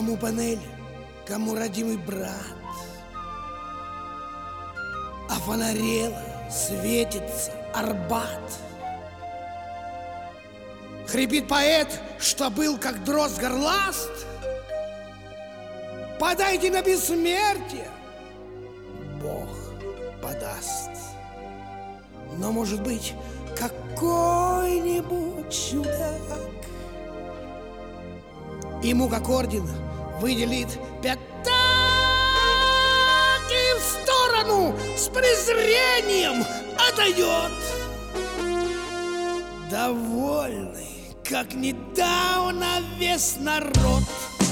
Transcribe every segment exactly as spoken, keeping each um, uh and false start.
Кому панель, кому родимый брат, а фонарело светится Арбат. Хрипит поэт, что был как дрозд горласт. Подайте на бессмертие, Бог подаст. Но, может быть, какой-нибудь чудак ему, как орден, выделит пятак и в сторону с презрением отойдет. Довольный, как недавно весь народ.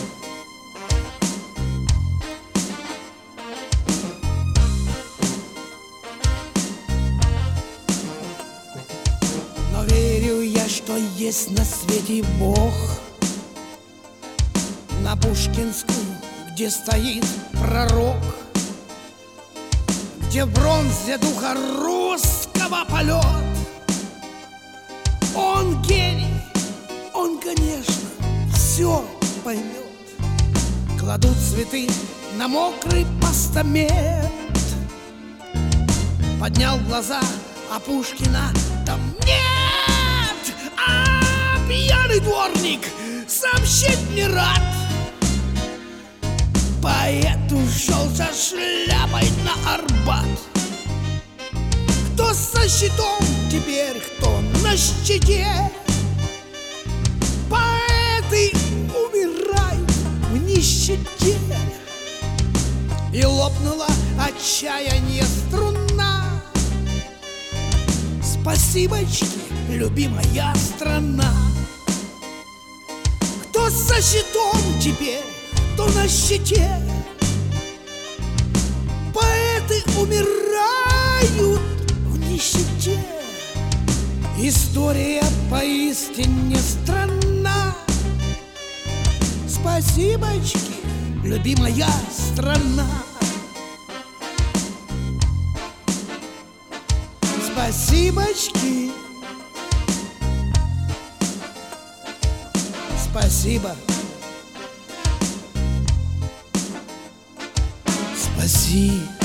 Но верю я, что есть на свете Бог. На Пушкинскую, где стоит пророк, где в бронзе духа русского полет. Он гений, он, конечно, все поймет. Кладут цветы на мокрый постамент. Поднял глаза, а Пушкина там нет. А пьяный дворник сообщить не рад. Поэт ушел со шляпой на Арбат. Кто со щитом теперь, кто на щите. Поэты умирают в нищете. И лопнула отчаяние струна. Спасибочки, любимая страна. Кто со щитом теперь, кто на щите. Поэты умирают в нищете. История поистине странна. Спасибочки, любимая страна. Спасибочки. Спасибо. Спаси.